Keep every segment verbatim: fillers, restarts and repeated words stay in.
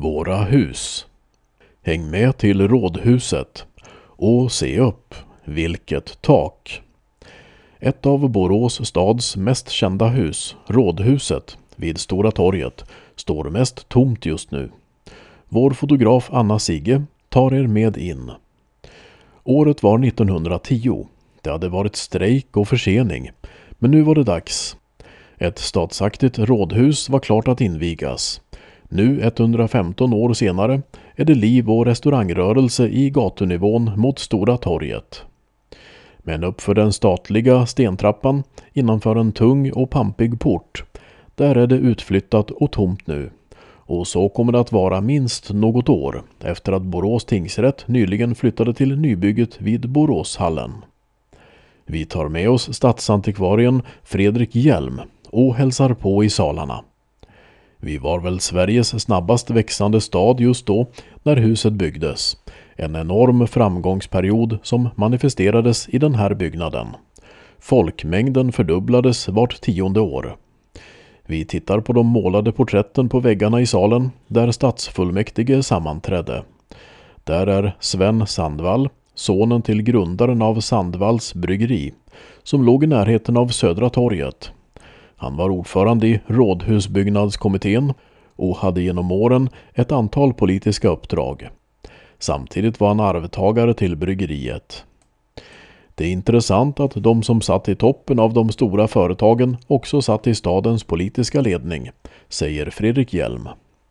Våra hus. Häng med till rådhuset och se upp, vilket tak. Ett av Borås stads mest kända hus, rådhuset vid Stora torget, står mest tomt just nu. Vår fotograf Anna Sigge tar er med in. Året var nittonhundratio. Det hade varit strejk och försening, men nu var det dags. Ett statsaktigt rådhus var klart att invigas. Nu etthundrafemton år senare är det liv och restaurangrörelse i gatunivån mot Stora torget. Men uppför den statliga stentrappan, innanför en tung och pampig port, där är det utflyttat och tomt nu. Och så kommer det att vara minst något år efter att Borås tingsrätt nyligen flyttade till nybygget vid Boråshallen. Vi tar med oss stadsantikvarien Fredrik Hjelm och hälsar på i salarna. Vi var väl Sveriges snabbast växande stad just då när huset byggdes. En enorm framgångsperiod som manifesterades i den här byggnaden. Folkmängden fördubblades vart tionde år. Vi tittar på de målade porträtten på väggarna i salen där stadsfullmäktige sammanträdde. Där är Sven Sandvall, sonen till grundaren av Sandvalls bryggeri, som låg i närheten av Södra torget. Han var ordförande i rådhusbyggnadskommittén och hade genom åren ett antal politiska uppdrag. Samtidigt var han arvtagare till bryggeriet. Det är intressant att de som satt i toppen av de stora företagen också satt i stadens politiska ledning, säger Fredrik Hjelm.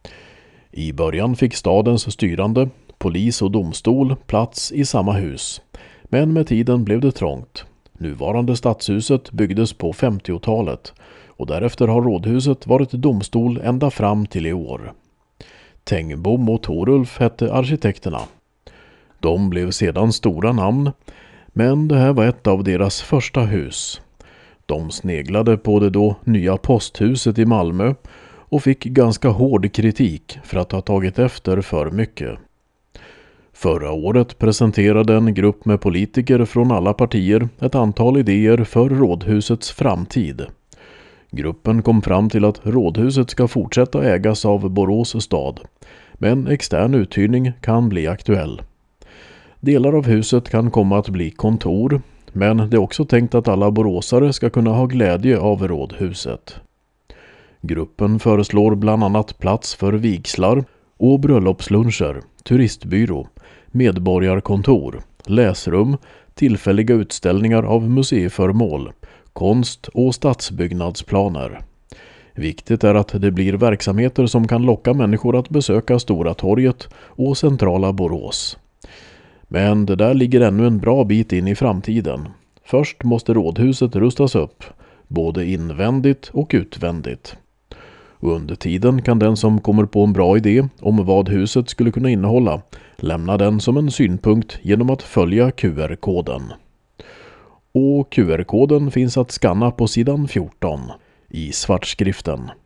I början fick stadens styrande, polis och domstol plats i samma hus, men med tiden blev det trångt. Nuvarande stadshuset byggdes på femtiotalet och därefter har rådhuset varit domstol ända fram till i år. Tengbom och Torulf hette arkitekterna. De blev sedan stora namn, men det här var ett av deras första hus. De sneglade på det då nya posthuset i Malmö och fick ganska hård kritik för att ha tagit efter för mycket. Förra året presenterade en grupp med politiker från alla partier ett antal idéer för rådhusets framtid. Gruppen kom fram till att rådhuset ska fortsätta ägas av Borås stad, men extern uthyrning kan bli aktuell. Delar av huset kan komma att bli kontor, men det är också tänkt att alla boråsare ska kunna ha glädje av rådhuset. Gruppen föreslår bland annat plats för vigslar och bröllopsluncher, turistbyrå, medborgarkontor, läsrum, tillfälliga utställningar av museiföremål, konst och stadsbyggnadsplaner. Viktigt är att det blir verksamheter som kan locka människor att besöka Stora torget och centrala Borås. Men det där ligger ännu en bra bit in i framtiden. Först måste rådhuset rustas upp, både invändigt och utvändigt. Och under tiden kan den som kommer på en bra idé om vad huset skulle kunna innehålla lämna den som en synpunkt genom att följa Q R-koden. Och Q R-koden finns att skanna på sidan fjorton i svartskriften.